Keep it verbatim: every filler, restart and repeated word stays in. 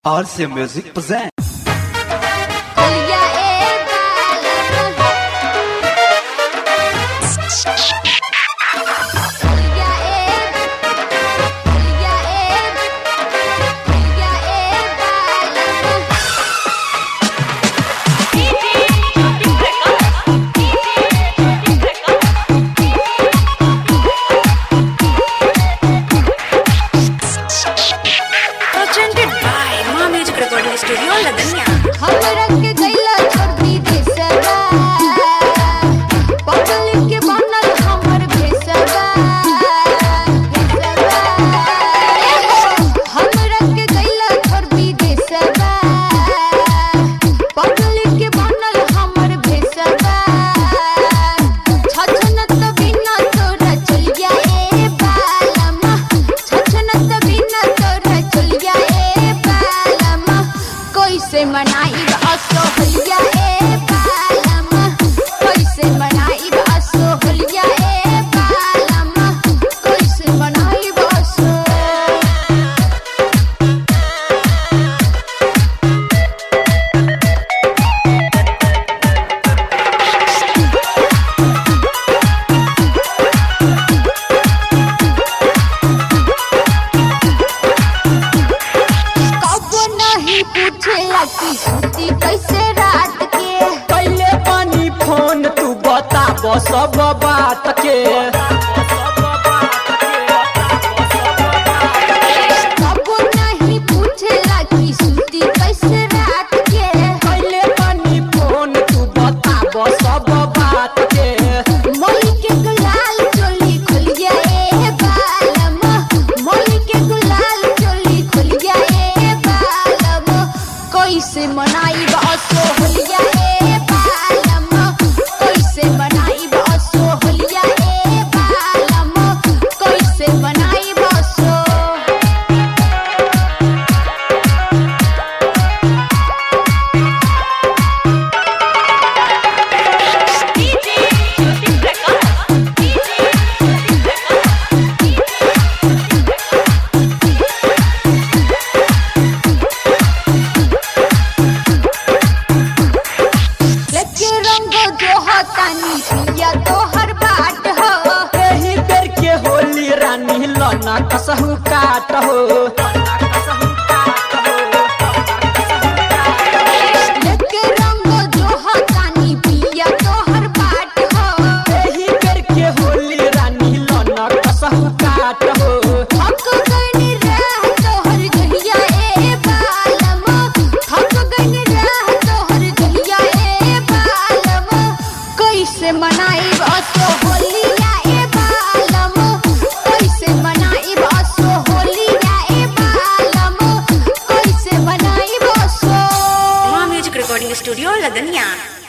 R C Music presents. Studio लगनिया हम रंग के गैला छोड़ दी देसवा पगल के बनल हमर भेसवा भेसवा हम रंग के गैला छोड़ दी देसवा पगल के बनल हमर भेसवा छछनत बिना तोरा चल गया ए बालमा छछनत बिना तोरा चल गया ए बालमा कैसे मनाई असो होलिया ए बालमा कैसे मनाई असो होलिया ए बालमा कैसे मनाई असो पूछेला कि सूती कैसे रात के पहले पानी फोन तू बता सब बात के कबो नहीं पूछेला कि सूती कैसे रात के पहले पानी फोन तू बता सब बात के मोली के गुलाल चोली खुल गया ए बालमा मोली के गुलाल चोली खुल गया ए बालमा कैसे मनाई असो होलिया ए बालमा कैसे मनाई असो होलिया ए बालमा कैसे मनाई असो पिया तोहर बाट हो एही बेर के होली रानी लना कसहु काट हो लेके रंग जो हतानी पिया तोहर बाट हो एही बेर के होली रानी लना कसहु काट हो थक गइनी रह तोहर जहिया ए बालमा थक गइनी रह तोहर जहिया ए बालमा कैसे मनाई असो होलिया ए बालमा कैसे मनाई असो होलिया ए बालमा कैसे मनाई असो माँ म्यूजिक रिकॉर्डिंग स्टूडियो लगनिया।